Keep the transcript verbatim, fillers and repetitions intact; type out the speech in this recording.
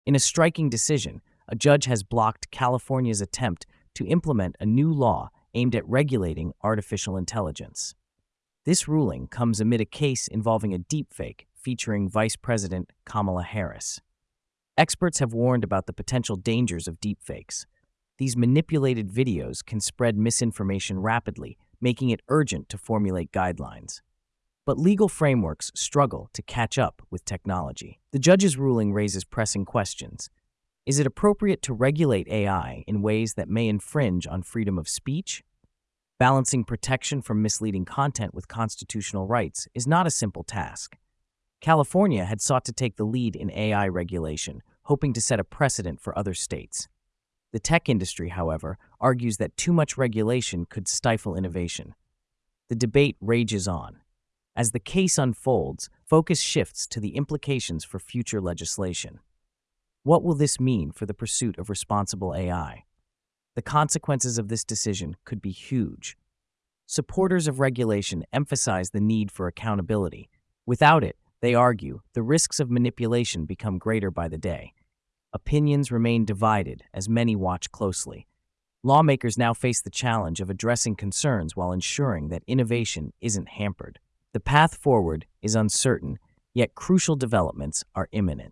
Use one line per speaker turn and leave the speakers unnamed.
In a striking decision, a judge has blocked California's attempt to implement a new law aimed at regulating artificial intelligence. This ruling comes amid a case involving a deepfake featuring Vice President Kamala Harris. Experts have warned about the potential dangers of deepfakes. These manipulated videos can spread misinformation rapidly, making it urgent to formulate guidelines. But legal frameworks struggle to catch up with technology. The judge's ruling raises pressing questions. Is it appropriate to regulate A I in ways that may infringe on freedom of speech? Balancing protection from misleading content with constitutional rights is not a simple task. California had sought to take the lead in A I regulation, hoping to set a precedent for other states. The tech industry, however, argues that too much regulation could stifle innovation. The debate rages on. As the case unfolds, focus shifts to the implications for future legislation. What will this mean for the pursuit of responsible A I? The consequences of this decision could be huge. Supporters of regulation emphasize the need for accountability. Without it, they argue, the risks of manipulation become greater by the day. Opinions remain divided as many watch closely. Lawmakers now face the challenge of addressing concerns while ensuring that innovation isn't hampered. The path forward is uncertain, yet crucial developments are imminent.